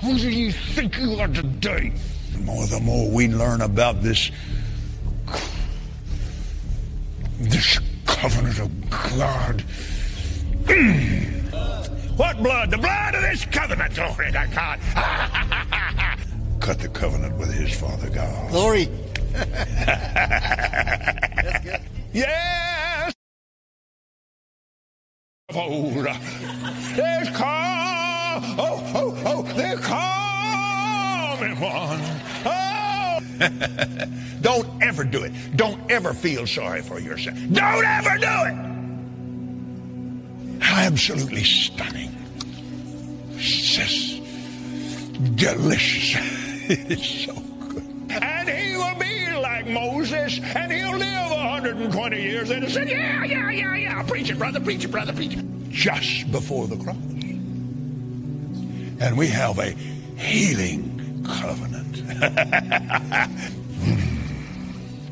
Who do you think you are today? The more we learn about this covenant of God. What blood? The blood of this covenant. Glory to God. Cut the covenant with his Father God. Glory. That's good. Yes. Old. There's there's coming one. Oh. Don't ever do it. Don't ever feel sorry for yourself. Don't ever do it. Absolutely stunning. It's just delicious. It's so good. And he will be like Moses, and he'll live 120 years. And he said, yeah. Preach it, brother, preach it, brother, preach it. Just before the cross. And we have a healing covenant.